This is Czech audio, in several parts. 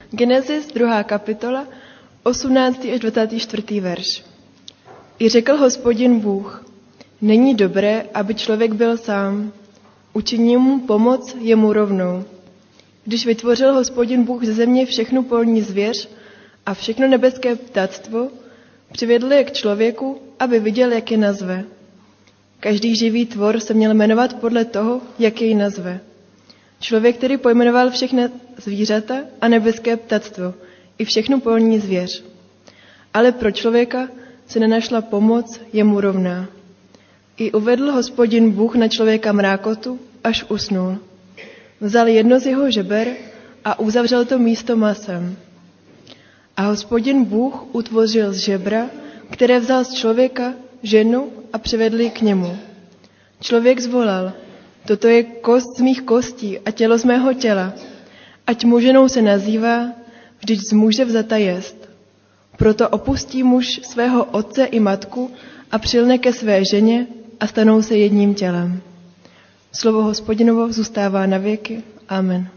Genesis 2. kapitola, 18. až 24. verš. I řekl Hospodin Bůh, není dobré, aby člověk byl sám. Učiním mu pomoc jemu rovnou. Když vytvořil Hospodin Bůh ze země všechnu polní zvěř a všechno nebeské ptactvo, přivedl je k člověku, aby viděl, jak je nazve. Každý živý tvor se měl jmenovat podle toho, jak jej nazve. Člověk tedy pojmenoval všechny zvířata a nebeské ptactvo, i všechnu polní zvěř. Ale pro člověka se nenašla pomoc jemu rovná. I uvedl Hospodin Bůh na člověka mrákotu, až usnul. Vzal jedno z jeho žeber a uzavřel to místo masem. A Hospodin Bůh utvořil z žebra, které vzal z člověka, ženu a přivedl ji k němu. Člověk zvolal, toto je kost z mých kostí a tělo z mého těla. Ať mu ženou se nazývá, vždyť z muže vzata jest. Proto opustí muž svého otce i matku a přilne ke své ženě a stanou se jedním tělem. Slovo Hospodinovo zůstává na věky. Amen.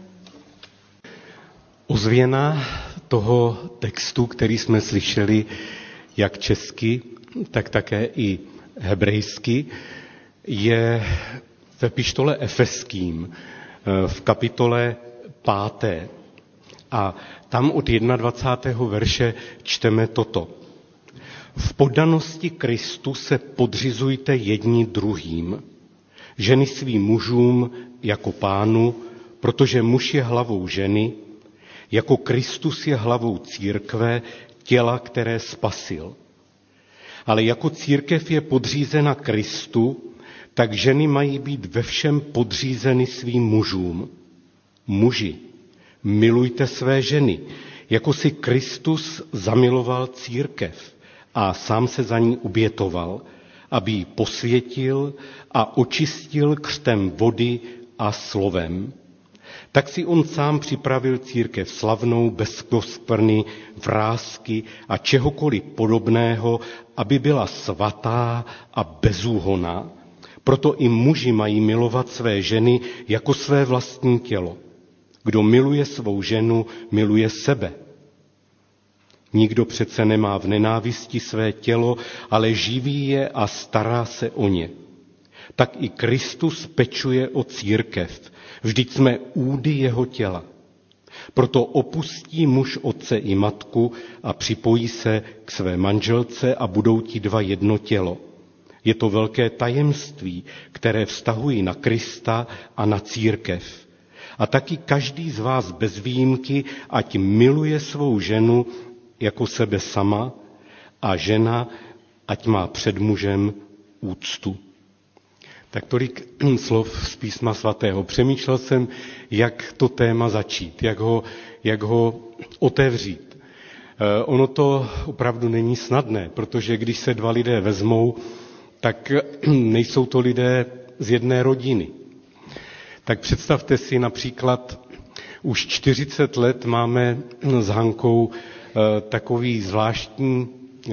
Ozvěna toho textu, který jsme slyšeli jak česky, tak také i hebrejsky, je v epištole Efeským v kapitole 5. A tam od 21. verše čteme toto. V poddanosti Kristu se podřizujte jedni druhým, ženy svým mužům jako pánu, protože muž je hlavou ženy, jako Kristus je hlavou církve, těla, které spasil. Ale jako církev je podřízena Kristu, tak ženy mají být ve všem podřízeny svým mužům. Muži, milujte své ženy, jako si Kristus zamiloval církev a sám se za ní obětoval, aby ji posvětil a očistil křtem vody a slovem. Tak si on sám připravil církev slavnou, bez poskvrny, vrásky a čehokoliv podobného, aby byla svatá a bezúhonná. Proto i muži mají milovat své ženy jako své vlastní tělo. Kdo miluje svou ženu, miluje sebe. Nikdo přece nemá v nenávisti své tělo, ale živí je a stará se o ně. Tak i Kristus pečuje o církev. Vždyť jsme údy jeho těla. Proto opustí muž otce i matku a připojí se k své manželce a budou ti dva jedno tělo. Je to velké tajemství, které vztahují na Krista a na církev. A taky každý z vás bez výjimky, ať miluje svou ženu jako sebe sama a žena, ať má před mužem úctu. Tak tolik slov z Písma svatého. Přemýšlel jsem, jak to téma začít, jak ho otevřít. Ono to opravdu není snadné, protože když se dva lidé vezmou, tak nejsou to lidé z jedné rodiny. Tak představte si například, už 40 let máme s Hankou takový zvláštní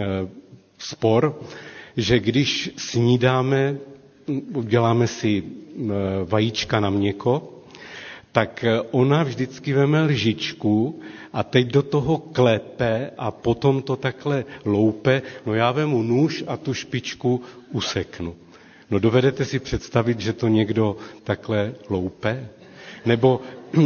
spor, že když snídáme, uděláme si vajíčka na měko, tak ona vždycky veme lžičku a teď do toho klepe a potom to takhle loupe. No já vemu nůž a tu špičku useknu. No dovedete si představit, že to někdo takhle loupe? Nebo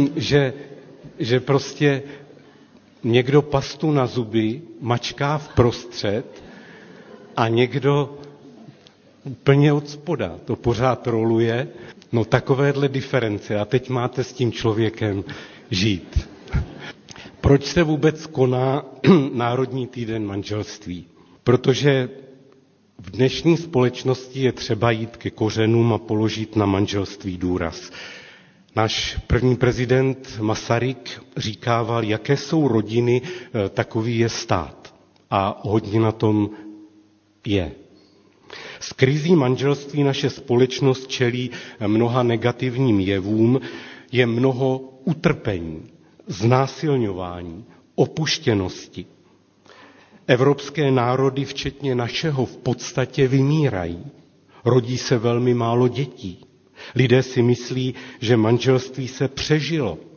že prostě někdo pastu na zuby mačká vprostřed a někdo úplně od spoda to pořád roluje. No takovéhle diference. A teď máte s tím člověkem žít. Proč se vůbec koná Národní týden manželství? Protože v dnešní společnosti je třeba jít ke kořenům a položit na manželství důraz. Náš první prezident Masaryk říkával, jaké jsou rodiny, takový je stát. A hodně na tom je. S krizí manželství naše společnost čelí mnoha negativním jevům, je mnoho utrpení, znásilňování, opuštěnosti. Evropské národy, včetně našeho, v podstatě vymírají. Rodí se velmi málo dětí. Lidé si myslí, že manželství se přežilo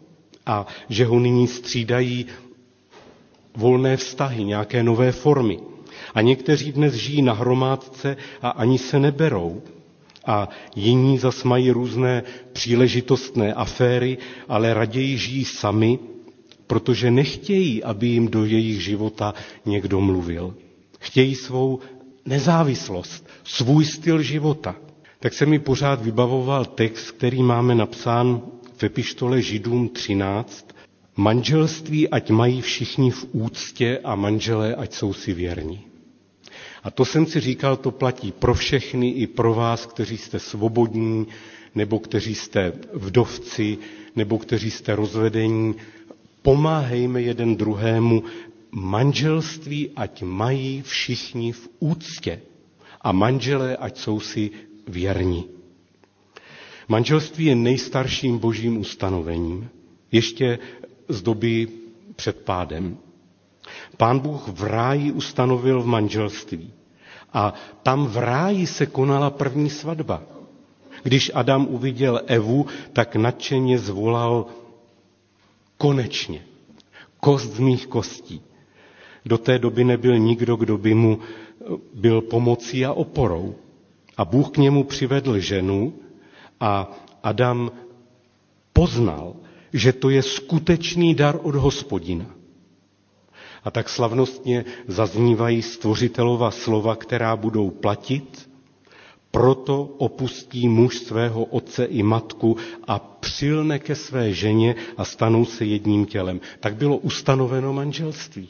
a že ho nyní střídají volné vztahy, nějaké nové formy. A někteří dnes žijí na hromádce a ani se neberou. A jiní zas mají různé příležitostné aféry, ale raději žijí sami, protože nechtějí, aby jim do jejich života někdo mluvil. Chtějí svou nezávislost, svůj styl života. Tak se mi pořád vybavoval text, který máme napsán v epištole Židům 13. Manželství ať mají všichni v úctě a manželé ať jsou si věrní. A to jsem si říkal, to platí pro všechny i pro vás, kteří jste svobodní, nebo kteří jste vdovci, nebo kteří jste rozvedení. Pomáhejme jeden druhému. Manželství ať mají všichni v úctě a manželé ať jsou si věrní. Manželství je nejstarším božím ustanovením, ještě z doby před pádem. Pán Bůh v ráji ustanovil v manželství a tam v ráji se konala první svatba. Když Adam uviděl Evu, tak nadšeně zvolal: konečně, kost z mých kostí. Do té doby nebyl nikdo, kdo by mu byl pomocí a oporou. A Bůh k němu přivedl ženu a Adam poznal, že to je skutečný dar od Hospodina. A tak slavnostně zaznívají Stvořitelova slova, která budou platit. Proto opustí muž svého otce i matku a přilne ke své ženě a stanou se jedním tělem. Tak bylo ustanoveno manželství.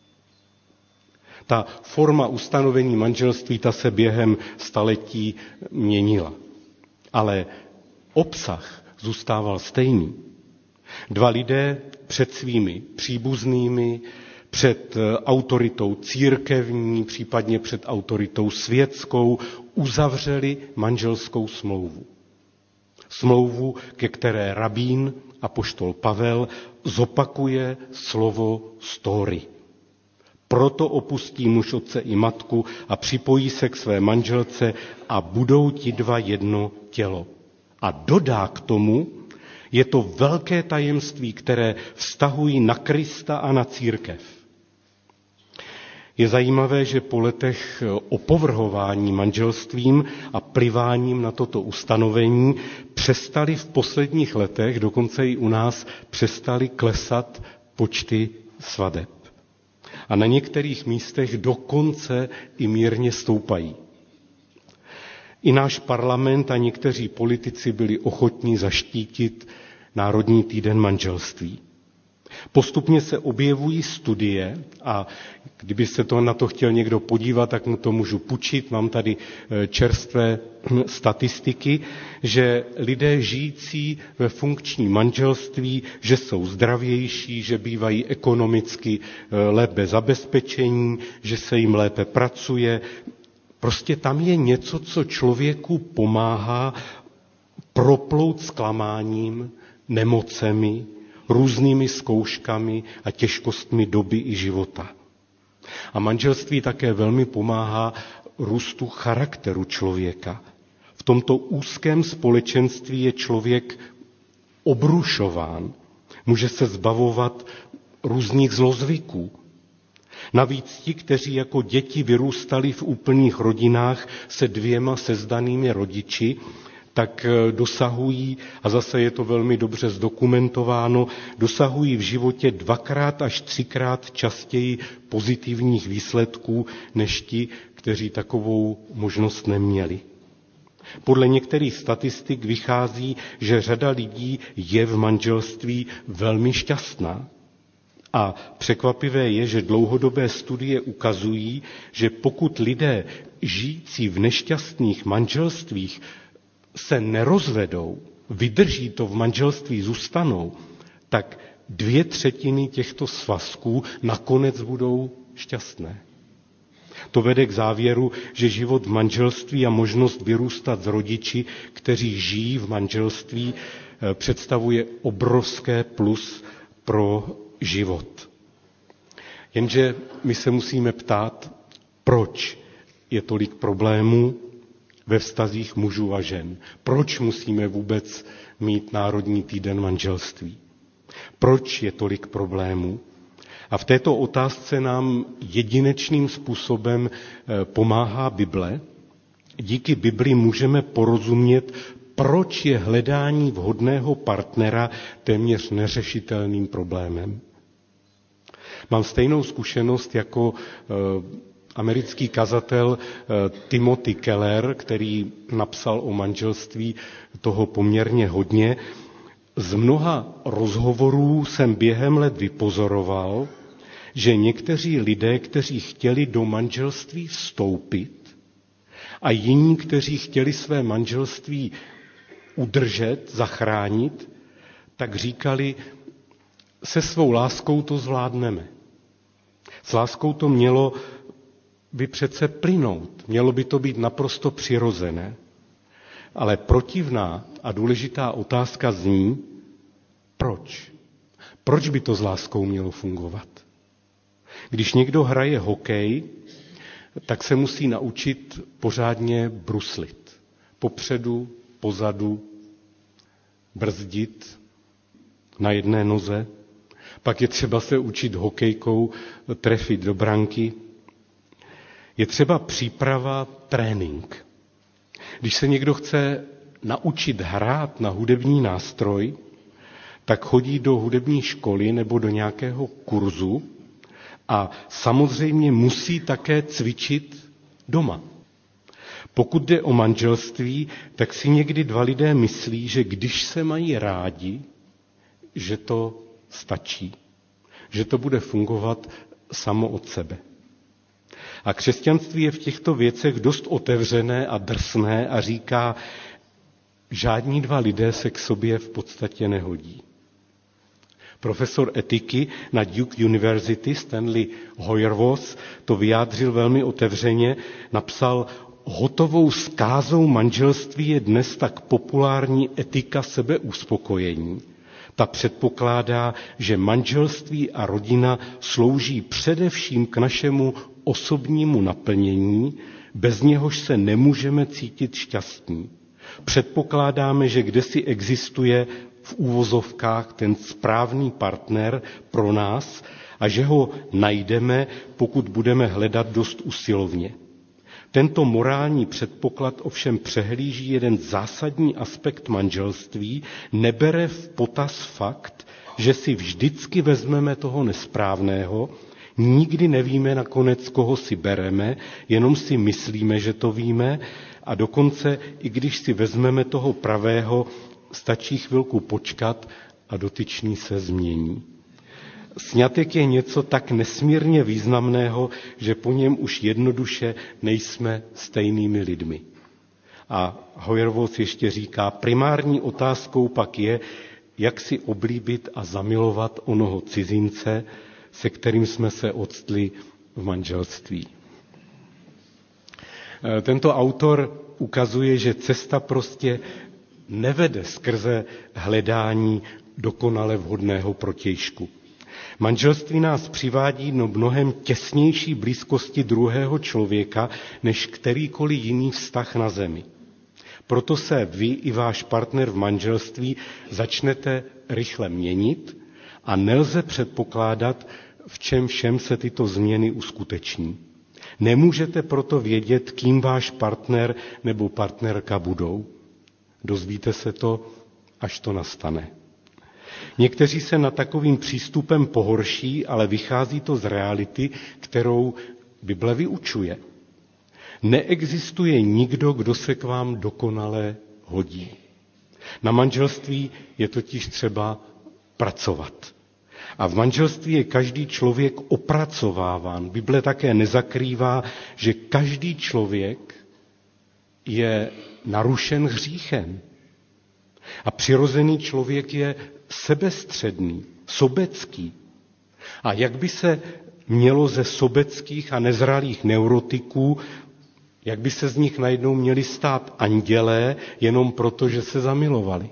Ta forma ustanovení manželství, ta se během staletí měnila. Ale obsah zůstával stejný. Dva lidé před svými příbuznými, před autoritou církevní, případně před autoritou světskou, uzavřeli manželskou smlouvu. Smlouvu, ke které rabín apoštol Pavel zopakuje slovo story. Proto opustí muž otce i matku a připojí se k své manželce a budou ti dva jedno tělo. A dodá k tomu, je to velké tajemství, které vztahují na Krista a na církev. Je zajímavé, že po letech opovrhování manželstvím a pliváním na toto ustanovení přestali v posledních letech, dokonce i u nás, přestali klesat počty svateb. A na některých místech dokonce i mírně stoupají. I náš parlament a někteří politici byli ochotní zaštítit Národní týden manželství. Postupně se objevují studie a kdyby se na to chtěl někdo podívat, tak mu to můžu půjčit. Mám tady čerstvé statistiky, že lidé žijící ve funkční manželství, že jsou zdravější, že bývají ekonomicky lépe zabezpečení, že se jim lépe pracuje. Prostě tam je něco, co člověku pomáhá proplout zklamáním, nemocemi, různými zkouškami a těžkostmi doby i života. A manželství také velmi pomáhá růstu charakteru člověka. V tomto úzkém společenství je člověk obrušován, může se zbavovat různých zlozvyků. Navíc ti, kteří jako děti vyrůstali v úplných rodinách se dvěma sezdanými rodiči, tak dosahují, a zase je to velmi dobře zdokumentováno, dosahují v životě 2x až 3x častěji pozitivních výsledků než ti, kteří takovou možnost neměli. Podle některých statistik vychází, že řada lidí je v manželství velmi šťastná. A překvapivé je, že dlouhodobé studie ukazují, že pokud lidé žijící v nešťastných manželstvích se nerozvedou, vydrží to v manželství, zůstanou, tak 2/3 těchto svazků nakonec budou šťastné. To vede k závěru, že život v manželství a možnost vyrůstat s rodiči, kteří žijí v manželství, představuje obrovské plus pro život. Jenže my se musíme ptát, proč je tolik problémů ve vztazích mužů a žen. Proč musíme vůbec mít Národní týden manželství? Proč je tolik problémů? A v této otázce nám jedinečným způsobem pomáhá Bible. Díky Bibli můžeme porozumět, proč je hledání vhodného partnera téměř neřešitelným problémem. Mám stejnou zkušenost jako americký kazatel Timothy Keller, který napsal o manželství toho poměrně hodně. Z mnoha rozhovorů jsem během let vypozoroval, že někteří lidé, kteří chtěli do manželství vstoupit a jiní, kteří chtěli své manželství udržet, zachránit, tak říkali, se svou láskou to zvládneme. S láskou to mělo by přece plynout, mělo by to být naprosto přirozené. Ale protivná a důležitá otázka zní, proč? Proč by to s láskou mělo fungovat? Když někdo hraje hokej, tak se musí naučit pořádně bruslit. Popředu, pozadu, brzdit na jedné noze. Pak je třeba se učit hokejkou trefit do branky. Je třeba příprava, trénink. Když se někdo chce naučit hrát na hudební nástroj, tak chodí do hudební školy nebo do nějakého kurzu a samozřejmě musí také cvičit doma. Pokud jde o manželství, tak si někdy dva lidé myslí, že když se mají rádi, že to stačí, že to bude fungovat samo od sebe. A křesťanství je v těchto věcech dost otevřené a drsné a říká, žádní dva lidé se k sobě v podstatě nehodí. Profesor etiky na Duke University Stanley Hauerwas to vyjádřil velmi otevřeně, napsal, hotovou zkázou manželství je dnes tak populární etika sebeuspokojení. Ta předpokládá, že manželství a rodina slouží především k našemu osobnímu naplnění, bez něhož se nemůžeme cítit šťastní. Předpokládáme, že kdesi existuje v úvozovkách ten správný partner pro nás a že ho najdeme, pokud budeme hledat dost usilovně. Tento morální předpoklad ovšem přehlíží jeden zásadní aspekt manželství, nebere v potaz fakt, že si vždycky vezmeme toho nesprávného, nikdy nevíme nakonec, koho si bereme, jenom si myslíme, že to víme a dokonce, i když si vezmeme toho pravého, stačí chvilku počkat a dotyčný se změní. Sňatek je něco tak nesmírně významného, že po něm už jednoduše nejsme stejnými lidmi. A Hauerwas ještě říká, primární otázkou pak je, jak si oblíbit a zamilovat onoho cizince, se kterým jsme se octli v manželství. Tento autor ukazuje, že cesta prostě nevede skrze hledání dokonale vhodného protějšku. Manželství nás přivádí do mnohem těsnější blízkosti druhého člověka, než kterýkoliv jiný vztah na zemi. Proto se vy i váš partner v manželství začnete rychle měnit a nelze předpokládat, v čem všem se tyto změny uskuteční. Nemůžete proto vědět, kým váš partner nebo partnerka budou. Dozvíte se to, až to nastane. Někteří se nad takovým přístupem pohorší, ale vychází to z reality, kterou Bible vyučuje. Neexistuje nikdo, kdo se k vám dokonale hodí. Na manželství je totiž třeba pracovat. A v manželství je každý člověk opracováván. Bible také nezakrývá, že každý člověk je narušen hříchem. A přirozený člověk je sebestředný, sobecký. A jak by se mělo ze sobeckých a nezralých neurotiků, jak by se z nich najednou měli stát andělé, jenom proto, že se zamilovali?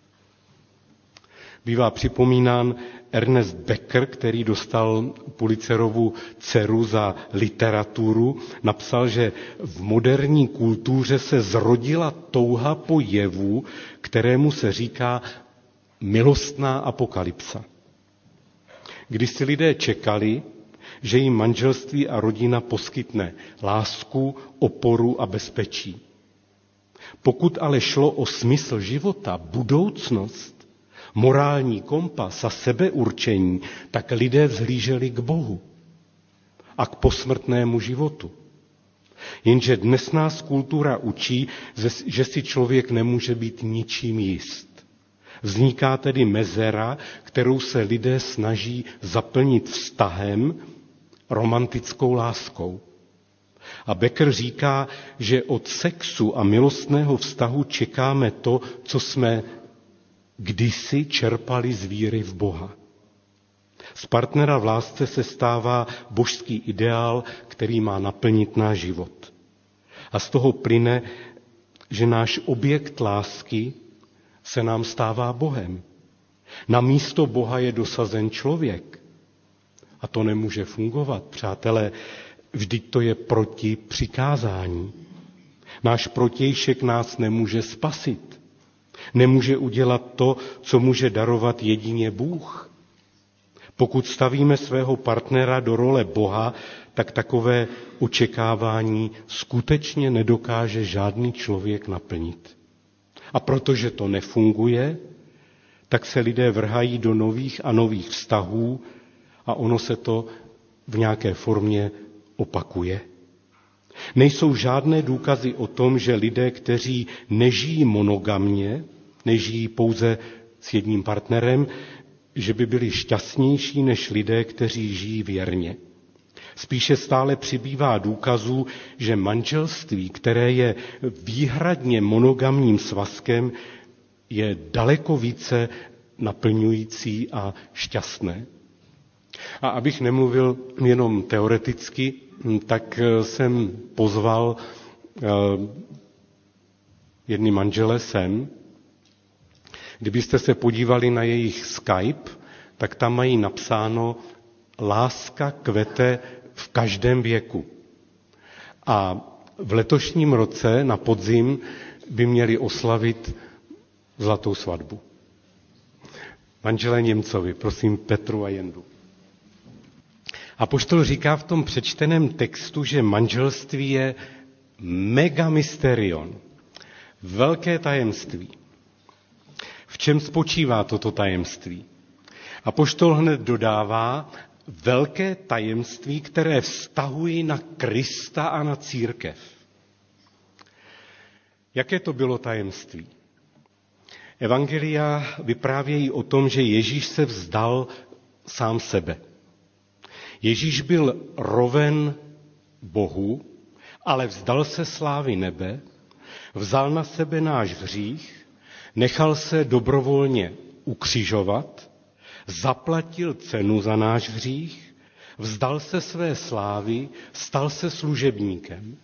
Bývá připomínán Ernest Becker, který dostal Pulitzerovu cenu za literaturu, napsal, že v moderní kultuře se zrodila touha po jevu, kterému se říká milostná apokalypsa. kdy si lidé čekali, že jim manželství a rodina poskytne lásku, oporu a bezpečí. Pokud ale šlo o smysl života, budoucnost, morální kompas a sebeurčení, tak lidé vzhlíželi k Bohu a k posmrtnému životu. Jenže dnes nás kultura učí, že si člověk nemůže být ničím jist. Vzniká tedy mezera, kterou se lidé snaží zaplnit vztahem, romantickou láskou. A Becker říká, že od sexu a milostného vztahu čekáme to, co jsme kdysi čerpali z víry v Boha. Z partnera v lásce se stává božský ideál, který má naplnit náš život. A z toho plyne, že náš objekt lásky se nám stává Bohem. Na místo Boha je dosazen člověk. A to nemůže fungovat, přátelé, vždyť to je proti přikázání. Náš protějšek nás nemůže spasit. Nemůže udělat to, co může darovat jedině Bůh. Pokud stavíme svého partnera do role Boha, tak takové očekávání skutečně nedokáže žádný člověk naplnit. A protože to nefunguje, tak se lidé vrhají do nových a nových vztahů a ono se to v nějaké formě opakuje. Nejsou žádné důkazy o tom, že lidé, kteří nežijí monogamně, nežijí pouze s jedním partnerem, že by byli šťastnější než lidé, kteří žijí věrně. Spíše stále přibývá důkazů, že manželství, které je výhradně monogamním svazkem, je daleko více naplňující a šťastné. A abych nemluvil jenom teoreticky, tak jsem pozval jedny manžele sem. Kdybyste se podívali na jejich Skype, tak tam mají napsáno láska kvete v každém věku. A v letošním roce na podzim by měli oslavit zlatou svatbu. Manželé Němcovi, prosím Petru a Jendu. Apoštol říká v tom přečteném textu, že manželství je mega mysterion, velké tajemství. V čem spočívá toto tajemství? Apoštol hned dodává velké tajemství, které vztahují na Krista a na církev. Jaké to bylo tajemství? Evangelia vyprávějí o tom, že Ježíš se vzdal sám sebe. Ježíš byl roven Bohu, ale vzdal se slávy nebe, vzal na sebe náš hřích, nechal se dobrovolně ukřižovat, zaplatil cenu za náš hřích, vzdal se své slávy, stal se služebníkem.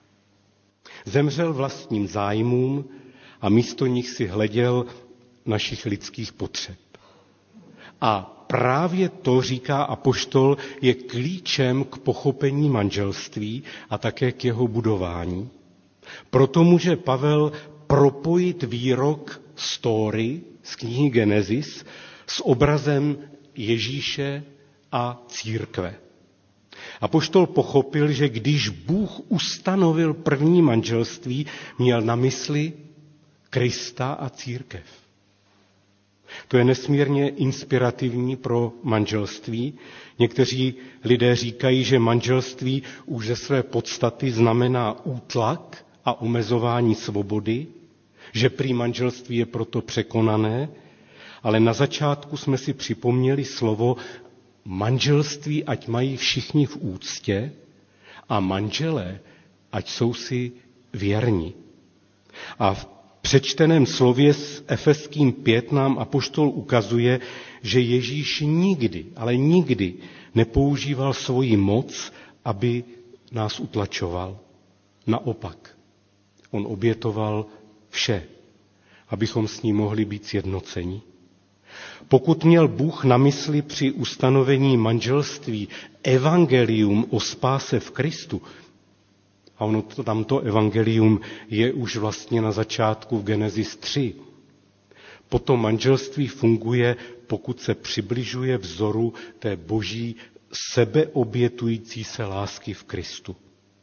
Zemřel vlastním zájmům a místo nich si hleděl našich lidských potřeb. A právě to, říká apoštol, je klíčem k pochopení manželství a také k jeho budování. Proto může Pavel propojit výrok story z knihy Genesis s obrazem Ježíše a církve. Apoštol pochopil, že když Bůh ustanovil první manželství, měl na mysli Krista a církev. To je nesmírně inspirativní pro manželství. Někteří lidé říkají, že manželství už ze své podstaty znamená útlak a omezování svobody, že prý manželství je proto překonané, ale na začátku jsme si připomněli slovo manželství, ať mají všichni v úctě a manželé, ať jsou si věrni. A v přečteném slově s Efeským 5 nám apoštol ukazuje, že Ježíš nikdy, ale nikdy nepoužíval svoji moc, aby nás utlačoval. Naopak, on obětoval vše, abychom s ním mohli být sjednoceni. Pokud měl Bůh na mysli při ustanovení manželství evangelium o spáse v Kristu, a ono tamto evangelium je už vlastně na začátku v Genesis 3. Potom manželství funguje, pokud se přibližuje vzoru té boží sebeobětující se lásky v Kristu.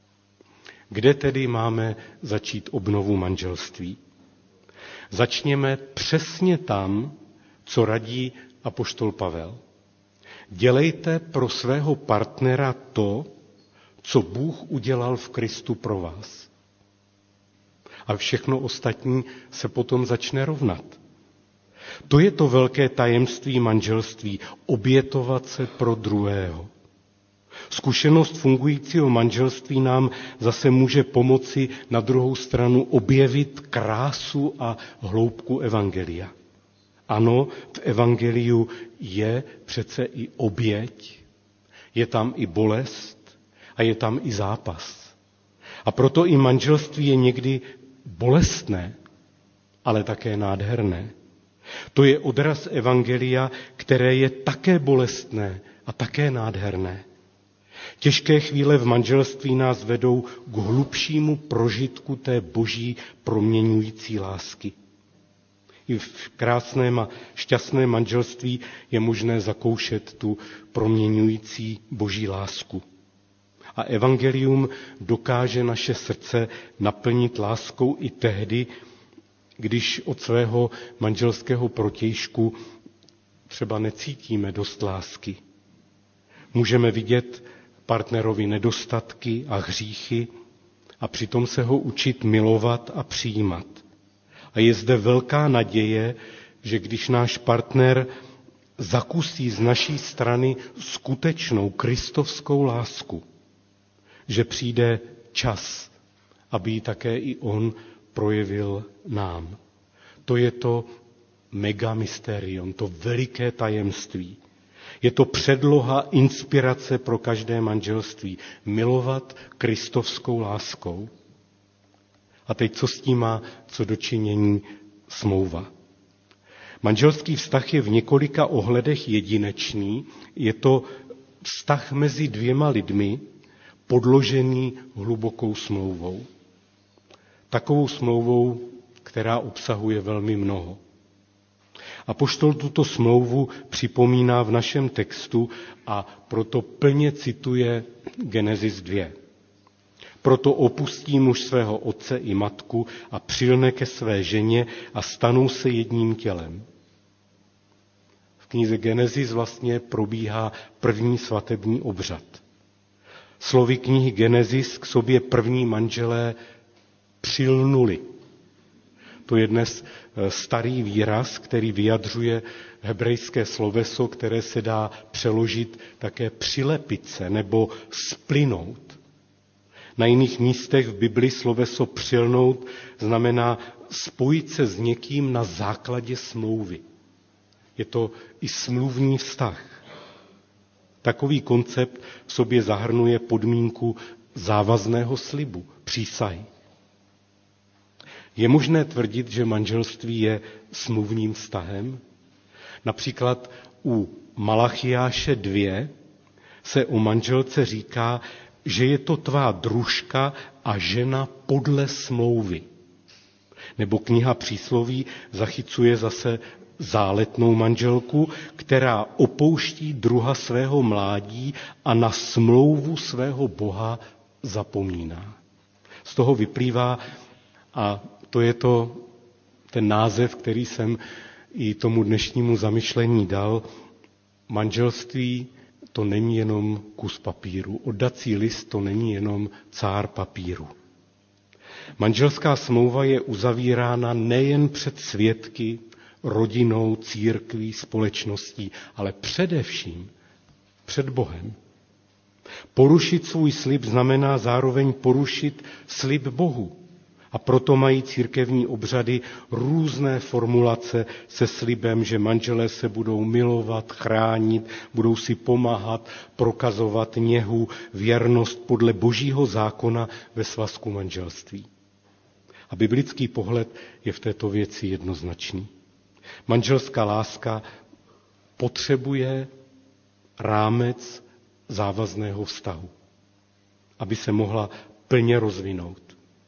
Kde tedy máme začít obnovu manželství? Začněme přesně tam, co radí apoštol Pavel. Dělejte pro svého partnera to, co Bůh udělal v Kristu pro vás. A všechno ostatní se potom začne rovnat. To je to velké tajemství manželství, obětovat se pro druhého. Zkušenost fungujícího manželství nám zase může pomoci na druhou stranu objevit krásu a hloubku evangelia. Ano, v evangeliu je přece i oběť, je tam i bolest a je tam i zápas. A proto i manželství je někdy bolestné, ale také nádherné. To je odraz evangelia, které je také bolestné a také nádherné. Těžké chvíle v manželství nás vedou k hlubšímu prožitku té boží proměňující lásky. I v krásném a šťastném manželství je možné zakoušet tu proměňující boží lásku. A evangelium dokáže naše srdce naplnit láskou i tehdy, když od svého manželského protějšku třeba necítíme dost lásky. Můžeme vidět partnerovi nedostatky a hříchy a přitom se ho učit milovat a přijímat. A je zde velká naděje, že když náš partner zakusí z naší strany skutečnou kristovskou lásku, že přijde čas, aby ji také i on projevil nám. To je to megamysterium, to veliké tajemství. Je to předloha, inspirace pro každé manželství. Milovat kristovskou láskou. A teď co s tím má co dočinění smlouva? Manželský vztah je v několika ohledech jedinečný. Je to vztah mezi dvěma lidmi, podložený hlubokou smlouvou. Takovou smlouvou, která obsahuje velmi mnoho. Apoštol tuto smlouvu připomíná v našem textu a proto plně cituje Genesis 2. Proto opustí muž svého otce i matku a přilne ke své ženě a stanou se jedním tělem. V knize Genesis vlastně probíhá první svatební obřad. Slovy knihy Genesis k sobě první manželé přilnuli. To je dnes starý výraz, který vyjadřuje hebrejské sloveso, které se dá přeložit také přilepit se nebo splynout. Na jiných místech v Bibli sloveso přilnout znamená spojit se s někým na základě smlouvy. Je to i smluvní vztah. Takový koncept v sobě zahrnuje podmínku závazného slibu, přísahy. Je možné tvrdit, že manželství je smluvním vztahem? Například u Malachiáše 2 se o manželce říká, že je to tvá družka a žena podle smlouvy. Nebo kniha Přísloví zachycuje zase záletnou manželku, která opouští druha svého mládí a na smlouvu svého Boha zapomíná. Z toho vyplývá, a to je ten název, který jsem i tomu dnešnímu zamyšlení dal, manželství to není jenom kus papíru, oddací list to není jenom cár papíru. Manželská smlouva je uzavírána nejen před svědky, rodinou, církví, společností, ale především před Bohem. Porušit svůj slib znamená zároveň porušit slib Bohu. A proto mají církevní obřady různé formulace se slibem, že manželé se budou milovat, chránit, budou si pomáhat, prokazovat něhu, věrnost podle božího zákona ve svazku manželství. A biblický pohled je v této věci jednoznačný. Manželská láska potřebuje rámec závazného vztahu, aby se mohla plně rozvinout.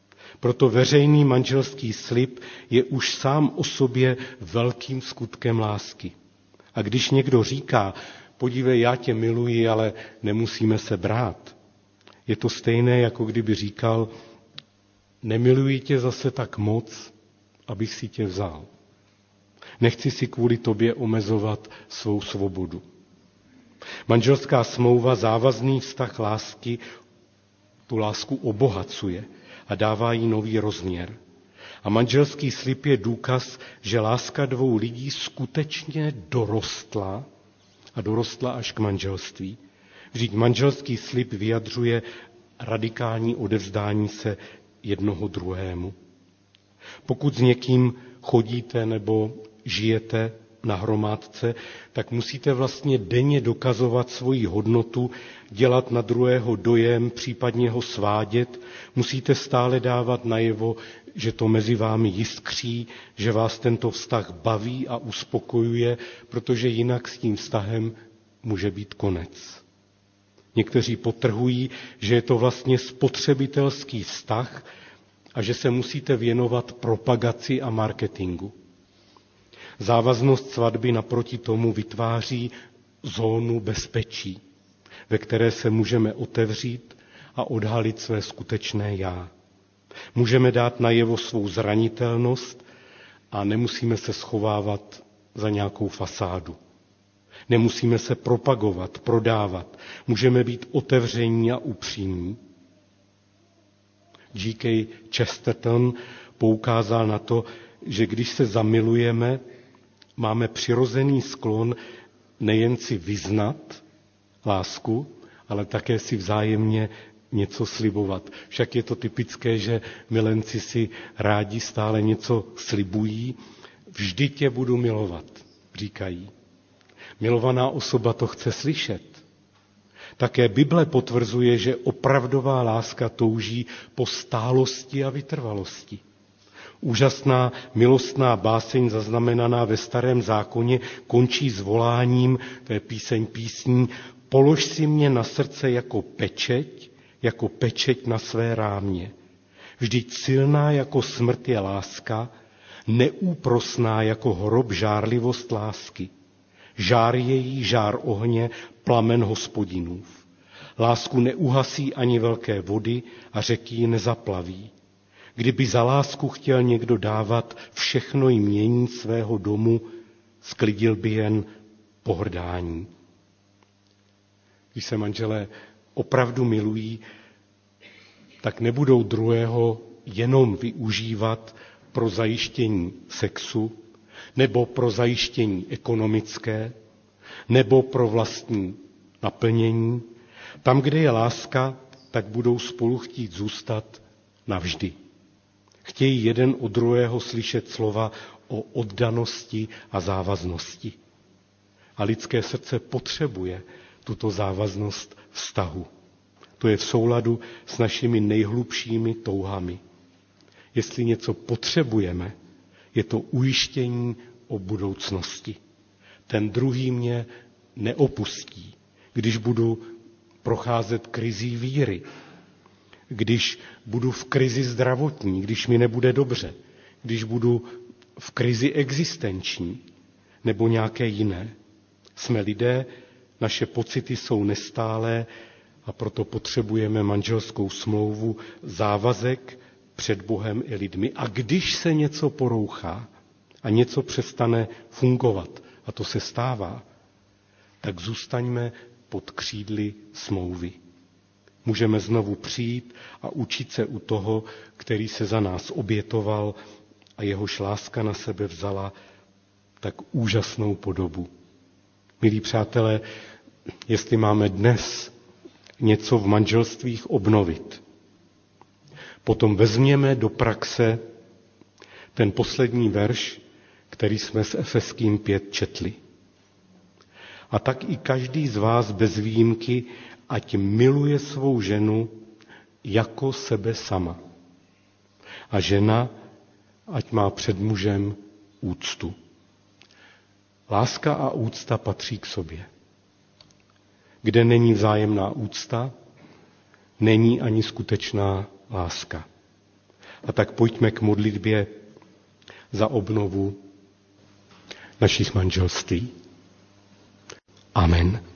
Proto veřejný manželský slib je už sám o sobě velkým skutkem lásky. A když někdo říká, podívej, já tě miluji, ale nemusíme se brát, je to stejné, jako kdyby říkal, nemiluji tě zase tak moc, abych si tě vzal. Nechci si kvůli tobě omezovat svou svobodu. Manželská smlouva, závazný vztah lásky, tu lásku obohacuje a dává jí nový rozměr. A manželský slib je důkaz, že láska dvou lidí skutečně dorostla a dorostla až k manželství. Vždyť manželský slib vyjadřuje radikální odevzdání se jednoho druhému. Pokud s někým chodíte nebo žijete na hromádce, tak musíte vlastně denně dokazovat svoji hodnotu, dělat na druhého dojem, případně ho svádět. Musíte stále dávat najevo, že to mezi vámi jiskří, že vás tento vztah baví a uspokojuje, protože jinak s tím vztahem může být konec. Někteří podtrhují, že je to vlastně spotřebitelský vztah a že se musíte věnovat propagaci a marketingu. Závaznost svatby naproti tomu vytváří zónu bezpečí, ve které se můžeme otevřít a odhalit své skutečné já. Můžeme dát najevo svou zranitelnost a nemusíme se schovávat za nějakou fasádu. Nemusíme se propagovat, prodávat. Můžeme být otevření a upřímní. G.K. Chesterton poukázal na to, že když se zamilujeme, máme přirozený sklon nejen si vyznat lásku, ale také si vzájemně něco slibovat. Však je to typické, že milenci si rádi stále něco slibují. Vždy tě budu milovat, říkají. Milovaná osoba to chce slyšet. Také Bible potvrzuje, že opravdová láska touží po stálosti a vytrvalosti. Úžasná milostná báseň zaznamenaná ve Starém zákoně končí s voláním, to je píseň písní, polož si mě na srdce jako pečeť na své rámě. Vždyť silná jako smrt je láska, neúprosná jako hrob žárlivost lásky. Žár její, žár ohně, plamen Hospodinův. Lásku neuhasí ani velké vody a řeky ji nezaplaví. Kdyby za lásku chtěl někdo dávat všechno jmění svého domu, sklidil by jen pohrdání. Když se manželé opravdu milují, tak nebudou druhého jenom využívat pro zajištění sexu, nebo pro zajištění ekonomické, nebo pro vlastní naplnění. Tam, kde je láska, tak budou spolu chtít zůstat navždy. Chtějí jeden od druhého slyšet slova o oddanosti a závaznosti. A lidské srdce potřebuje tuto závaznost vztahu. To je v souladu s našimi nejhlubšími touhami. Jestli něco potřebujeme, je to ujištění o budoucnosti. Ten druhý mě neopustí, když budu procházet krizí víry, když budu v krizi zdravotní, když mi nebude dobře, když budu v krizi existenční nebo nějaké jiné. Jsme lidé, naše pocity jsou nestálé a proto potřebujeme manželskou smlouvu, závazek před Bohem i lidmi. A když se něco porouchá a něco přestane fungovat, a to se stává, tak zůstaňme pod křídly smlouvy. Můžeme znovu přijít a učit se u toho, který se za nás obětoval a jehož láska na sebe vzala tak úžasnou podobu. Milí přátelé, jestli máme dnes něco v manželstvích obnovit, potom vezměme do praxe ten poslední verš, který jsme s Efeským 5 četli. A tak i každý z vás bez výjimky, ať miluje svou ženu jako sebe sama. A žena, ať má před mužem úctu. Láska a úcta patří k sobě. Kde není vzájemná úcta, není ani skutečná láska. A tak pojďme k modlitbě za obnovu našich manželství. Amen.